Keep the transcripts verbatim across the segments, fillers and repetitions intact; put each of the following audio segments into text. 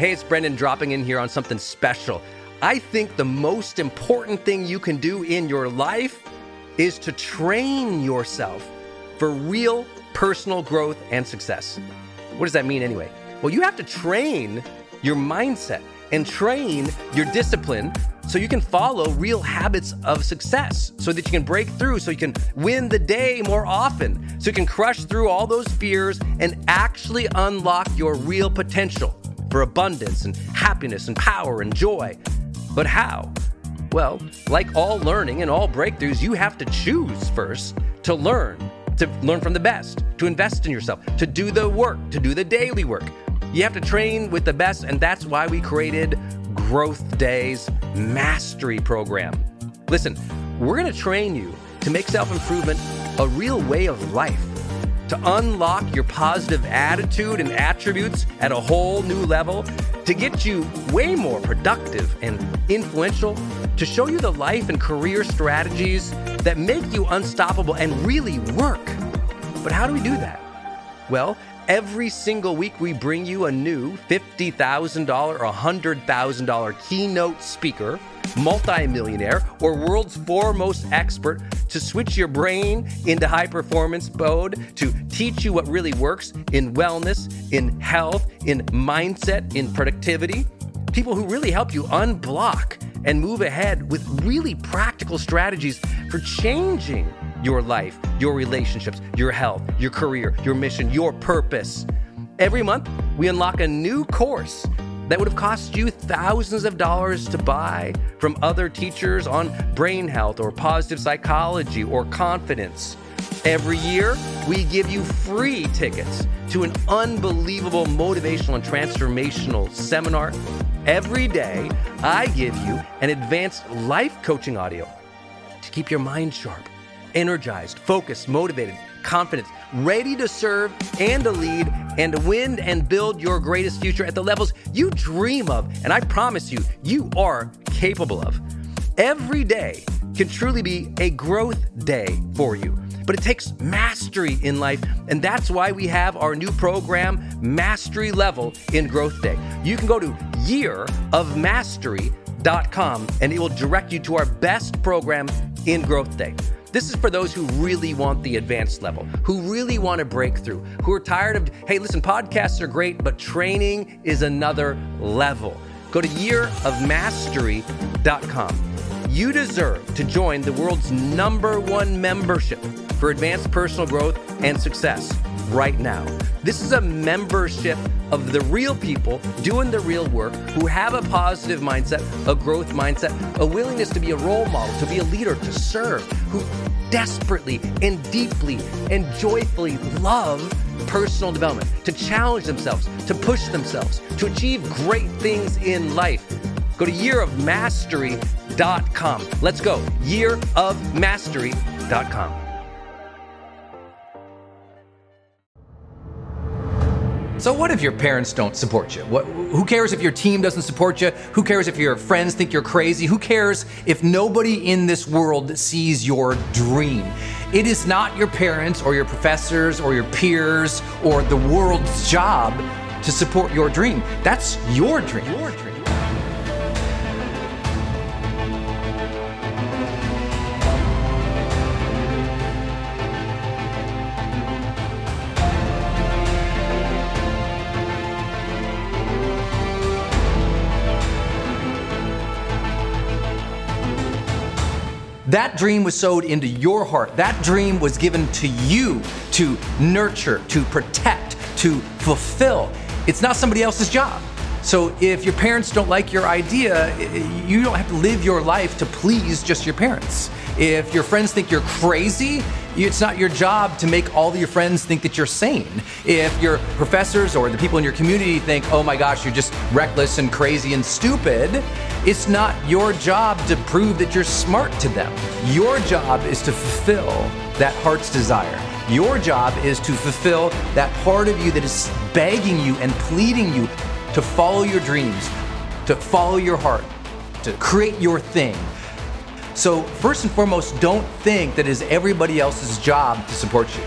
Hey, it's Brendan dropping in here on something special. I think the most important thing you can do in your life is to train yourself for real personal growth and success. What does that mean anyway? Well, you have to train your mindset and train your discipline so you can follow real habits of success, so that you can break through, so you can win the day more often, so you can crush through all those fears and actually unlock your real potential for abundance and happiness and power and joy. But how? Well, like all learning and all breakthroughs, you have to choose first to learn, to learn from the best, to invest in yourself, to do the work, to do the daily work. You have to train with the best, and that's why we created Growth Day's Mastery Program. Listen, we're going to train you to make self-improvement a real way of life, to unlock your positive attitude and attributes at a whole new level, to get you way more productive and influential, to show you the life and career strategies that make you unstoppable and really work. But how do we do that? Well, every single week we bring you a new fifty thousand dollars or one hundred thousand dollars keynote speaker, multimillionaire, or world's foremost expert to switch your brain into high performance mode, to teach you what really works in wellness, in health, in mindset, in productivity. People who really help you unblock and move ahead with really practical strategies for changing your life, your relationships, your health, your career, your mission, your purpose. Every month, we unlock a new course that would have cost you thousands of dollars to buy from other teachers on brain health or positive psychology or confidence. Every year, we give you free tickets to an unbelievable motivational and transformational seminar. Every day, I give you an advanced life coaching audio to keep your mind sharp, energized, focused, motivated, confident, ready to serve and to lead and to win and build your greatest future at the levels you dream of. And I promise you, you are capable of. Every day can truly be a growth day for you. But it takes mastery in life, and that's why we have our new program, Mastery Level in Growth Day. You can go to year of mastery dot com, and it will direct you to our best program in Growth Day. This is for those who really want the advanced level, who really want to break through, who are tired of, hey, listen, podcasts are great, but training is another level. Go to year of mastery dot com. You deserve to join the world's number one membership for advanced personal growth and success right now. This is a membership of the real people doing the real work, who have a positive mindset, a growth mindset, a willingness to be a role model, to be a leader, to serve, who desperately and deeply and joyfully love personal development, to challenge themselves, to push themselves, to achieve great things in life. Go to year of mastery dot com. Let's go. year of mastery dot com. So what if your parents don't support you? What, who cares if your team doesn't support you? Who cares if your friends think you're crazy? Who cares if nobody in this world sees your dream? It is not your parents or your professors or your peers or the world's job to support your dream. That's your dream. Your dream. That dream was sowed into your heart. That dream was given to you to nurture, to protect, to fulfill. It's not somebody else's job. So if your parents don't like your idea, you don't have to live your life to please just your parents. If your friends think you're crazy, it's not your job to make all of your friends think that you're sane. If your professors or the people in your community think, oh my gosh, you're just reckless and crazy and stupid, it's not your job to prove that you're smart to them. Your job is to fulfill that heart's desire. Your job is to fulfill that part of you that is begging you and pleading you to follow your dreams, to follow your heart, to create your thing. So first and foremost, don't think that it is everybody else's job to support you.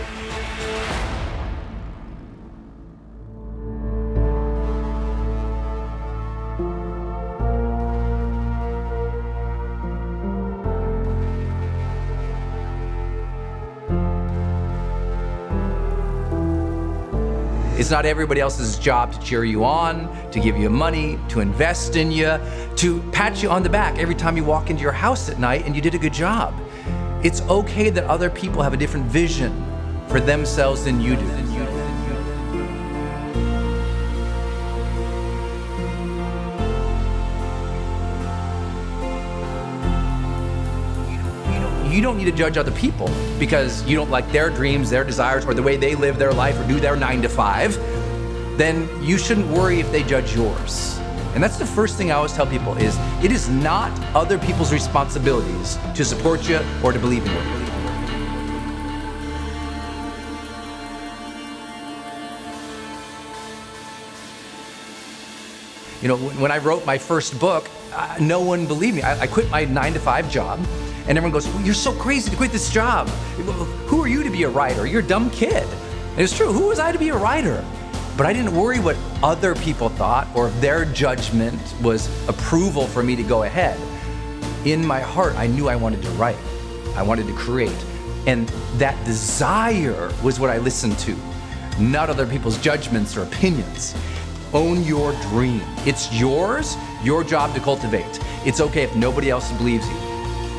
It's not everybody else's job to cheer you on, to give you money, to invest in you, to pat you on the back every time you walk into your house at night and you did a good job. It's okay that other people have a different vision for themselves than you do. You don't need to judge other people because you don't like their dreams, their desires, or the way they live their life or do their nine to five. Then you shouldn't worry if they judge yours. And that's the first thing I always tell people is it is not other people's responsibilities to support you or to believe in you. You know, when I wrote my first book, uh, no one believed me. I, I quit my nine to five job. And everyone goes, well, you're so crazy to quit this job. Who are you to be a writer? You're a dumb kid. And it's true, who was I to be a writer? But I didn't worry what other people thought or if their judgment was approval for me to go ahead. In my heart, I knew I wanted to write. I wanted to create. And that desire was what I listened to, not other people's judgments or opinions. Own your dream. It's yours, your job to cultivate. It's okay if nobody else believes you.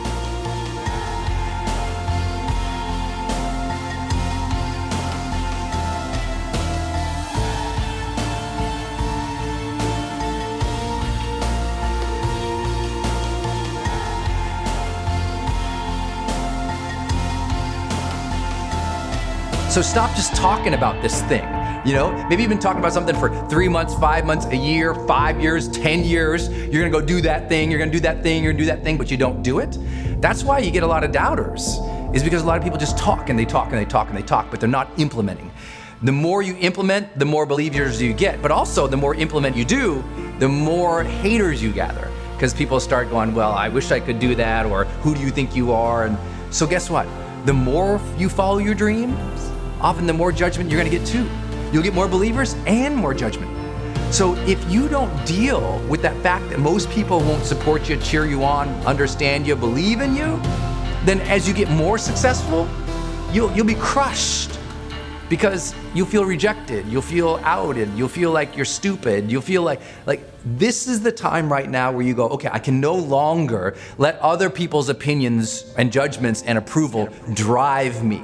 So stop just talking about this thing. You know, maybe you've been talking about something for three months, five months, a year, five years, ten years. You're gonna go do that thing, you're gonna do that thing, you're gonna do that thing, but you don't do it. That's why you get a lot of doubters, is because a lot of people just talk and they talk and they talk and they talk, but they're not implementing. The more you implement, the more believers you get, but also the more implement you do, the more haters you gather. Because people start going, well, I wish I could do that, or who do you think you are? And so guess what? The more you follow your dreams, often the more judgment you're gonna get too. You'll get more believers and more judgment. So if you don't deal with that fact that most people won't support you, cheer you on, understand you, believe in you, then as you get more successful, you'll, you'll be crushed because you'll feel rejected, you'll feel outed, you'll feel like you're stupid, you'll feel like, like this is the time right now where you go, okay, I can no longer let other people's opinions and judgments and approval drive me.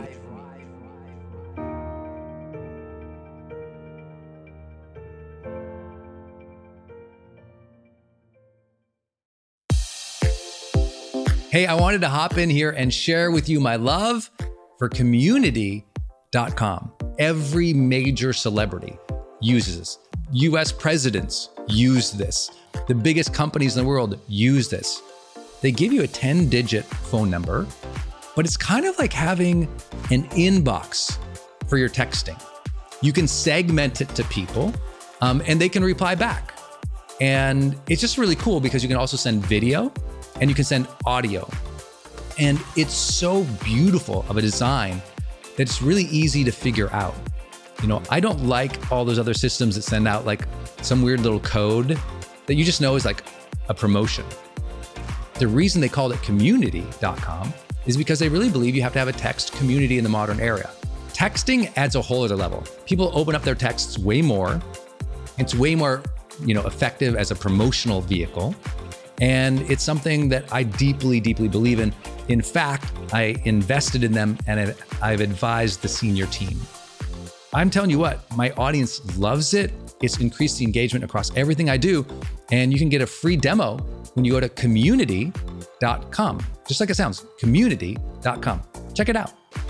Hey, I wanted to hop in here and share with you my love for community dot com. Every major celebrity uses this. U S presidents use this. The biggest companies in the world use this. They give you a ten digit phone number, but it's kind of like having an inbox for your texting. You can segment it to people um, and they can reply back. And it's just really cool because you can also send video and you can send audio. And it's so beautiful of a design that it's really easy to figure out. You know, I don't like all those other systems that send out like some weird little code that you just know is like a promotion. The reason they called it community dot com is because they really believe you have to have a text community in the modern era. Texting adds a whole other level. People open up their texts way more. It's way more, you know, effective as a promotional vehicle. And it's something that I deeply, deeply believe in. In fact, I invested in them and I've advised the senior team. I'm telling you what, my audience loves it. It's increased the engagement across everything I do. And you can get a free demo when you go to community dot com. Just like it sounds, community dot com. Check it out.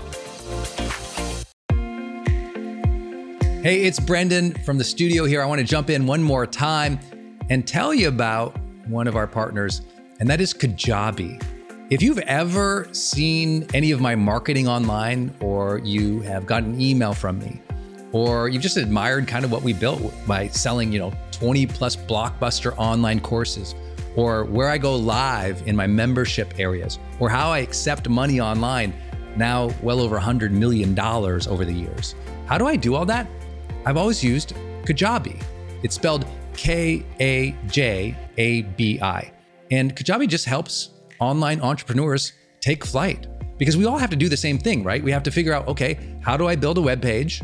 Hey, it's Brendan from the studio here. I want to jump in one more time and tell you about one of our partners, and that is Kajabi. If you've ever seen any of my marketing online, or you have gotten an email from me, or you've just admired kind of what we built by selling, you know, twenty plus blockbuster online courses, or where I go live in my membership areas, or how I accept money online, now well over one hundred million dollars over the years. How do I do all that? I've always used Kajabi. It's spelled K A J A B I. And Kajabi just helps online entrepreneurs take flight, because we all have to do the same thing, right? We have to figure out, okay, how do I build a web page?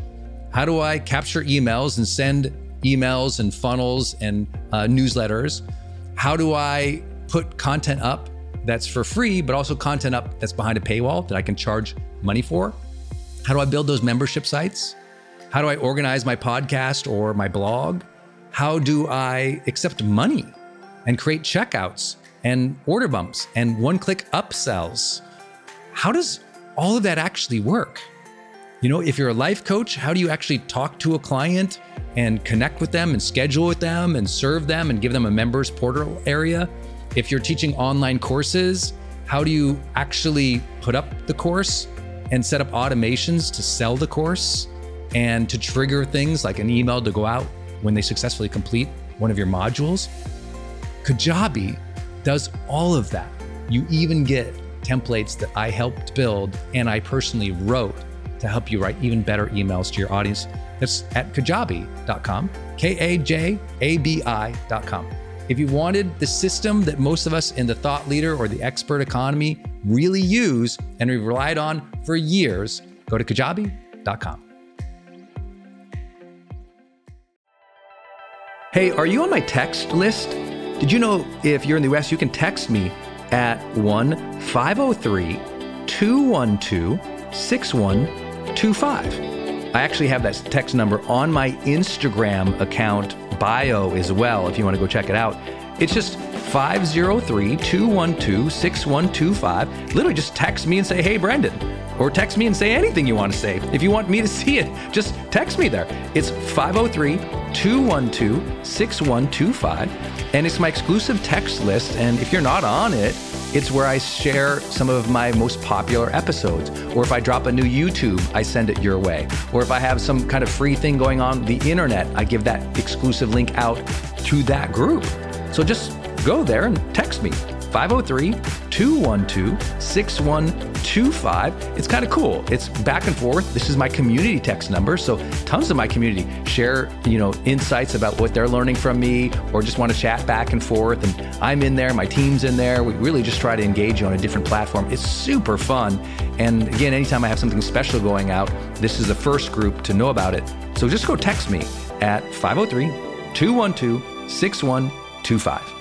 How do I capture emails and send emails and funnels and uh, newsletters? How do I put content up that's for free, but also content up that's behind a paywall that I can charge money for? How do I build those membership sites? How do I organize my podcast or my blog? How do I accept money and create checkouts and order bumps and one-click upsells? How does all of that actually work? You know, if you're a life coach, how do you actually talk to a client and connect with them and schedule with them and serve them and give them a members portal area? If you're teaching online courses, how do you actually put up the course and set up automations to sell the course and to trigger things like an email to go out when they successfully complete one of your modules? Kajabi does all of that. You even get templates that I helped build and I personally wrote to help you write even better emails to your audience. That's at kajabi dot com, K A J A B I dot com. If you wanted the system that most of us in the thought leader or the expert economy really use and we've relied on for years, go to kajabi dot com. Hey, are you on my text list? Did you know if you're in the U S, you can text me at one five oh three, two one two, six one two five. I actually have that text number on my Instagram account bio as well, if you want to go check it out. It's just five oh three, two one two, six one two five. Literally just text me and say, hey, Brendan. Or text me and say anything you want to say. If you want me to see it, just text me there. It's five oh three, two one two, six one two five. And it's my exclusive text list. And if you're not on it, it's where I share some of my most popular episodes. Or if I drop a new YouTube, I send it your way. Or if I have some kind of free thing going on the internet, I give that exclusive link out to that group. So just go there and text me, five oh three, two one two, six one two five. It's kind of cool. It's back and forth. This is my community text number. So tons of my community share, you know, insights about what they're learning from me or just want to chat back and forth. And I'm in there, my team's in there. We really just try to engage you on a different platform. It's super fun. And again, anytime I have something special going out, this is the first group to know about it. So just go text me at five oh three, two one two, six one two five.